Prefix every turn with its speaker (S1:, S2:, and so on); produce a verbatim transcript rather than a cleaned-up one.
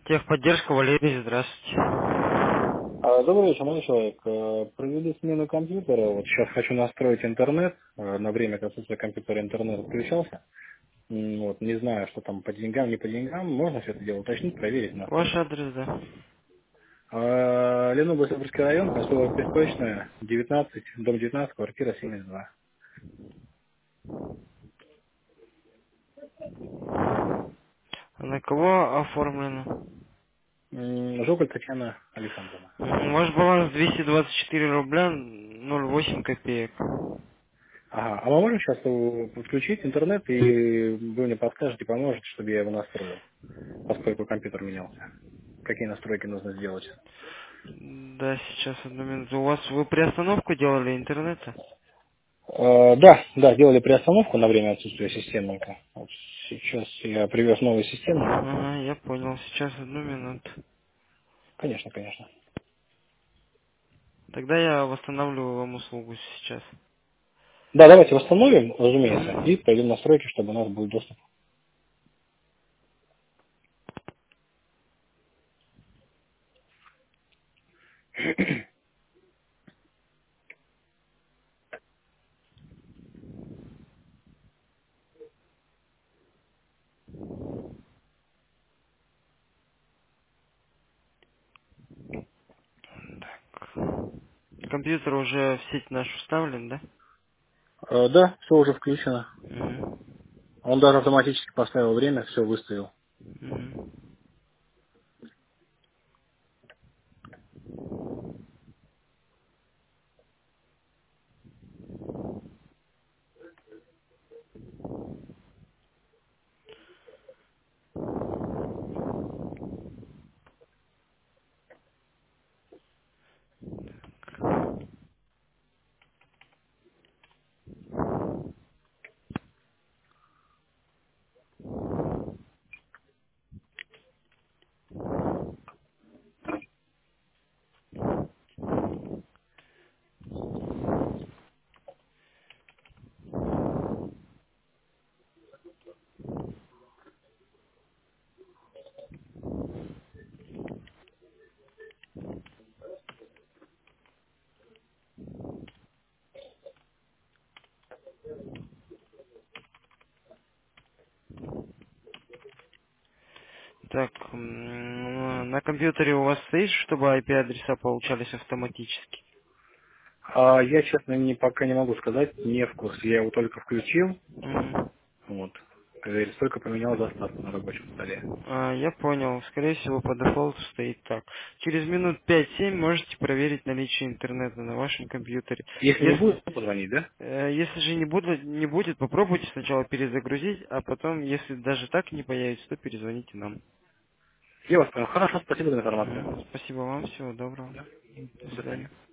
S1: Техподдержка, Валерий, здравствуйте.
S2: А, Добрый вечер, молодой человек. Э, Провели смену компьютера. Вот сейчас хочу настроить интернет. Э, На время, как отсутствия компьютера, интернет отключался. М, Вот, не знаю, что там по деньгам, не по деньгам. Можно все это дело уточнить, проверить,
S1: Ваш
S2: настроить.
S1: адрес, да?
S2: А, Ленобласть, Сибирский район, поселок Песочная, девятнадцать, дом девятнадцать, квартира семьдесят два.
S1: А на кого оформлено?
S2: М, Жоголь Татьяна Александровна.
S1: М, Ваш баланс двести двадцать четыре рубля ноль восемь копеек.
S2: Ага, а мы можем сейчас э, подключить интернет, и вы мне подскажете, поможете, чтобы я его настроил, поскольку компьютер менялся. Какие настройки нужно сделать?
S1: Да, сейчас одну минуту. У вас вы приостановку делали интернета?
S2: Э, Да, да, сделали приостановку на время отсутствия системника. Вот сейчас я привез новую систему.
S1: Ага, я понял. Сейчас одну минуту.
S2: Конечно, конечно.
S1: Тогда я восстанавливаю вам услугу сейчас.
S2: Да, давайте восстановим, разумеется, и
S1: Мгм.
S2: пойдем настройки, чтобы у нас был доступ.
S1: Компьютер уже в сеть наш вставлен, да?
S2: Э, Да, все уже включено.
S1: Мгм.
S2: Он даже автоматически поставил время, все выставил.
S1: Мгм. Так, м, на компьютере у вас стоит, чтобы ай пи-адреса получались автоматически?
S2: А я, честно, не, пока не могу сказать, не в курсе. Я его только включил,
S1: Мгм.
S2: вот. Как говорится, только поменял заставку на рабочем столе.
S1: А, я понял. Скорее всего, по дефолту стоит так. Через минут пять-семь можете проверить наличие интернета на вашем компьютере.
S2: Если не
S1: Если,
S2: будет, то позвонить, да?
S1: э, если же не, буду, не будет, попробуйте сначала перезагрузить, а потом, если даже так не появится, то перезвоните нам.
S2: Я вас понял. Хорошо, спасибо за информацию.
S1: Мгм. Спасибо вам, всего доброго.
S2: Да.
S1: До
S2: До
S1: свидания.
S2: свидания.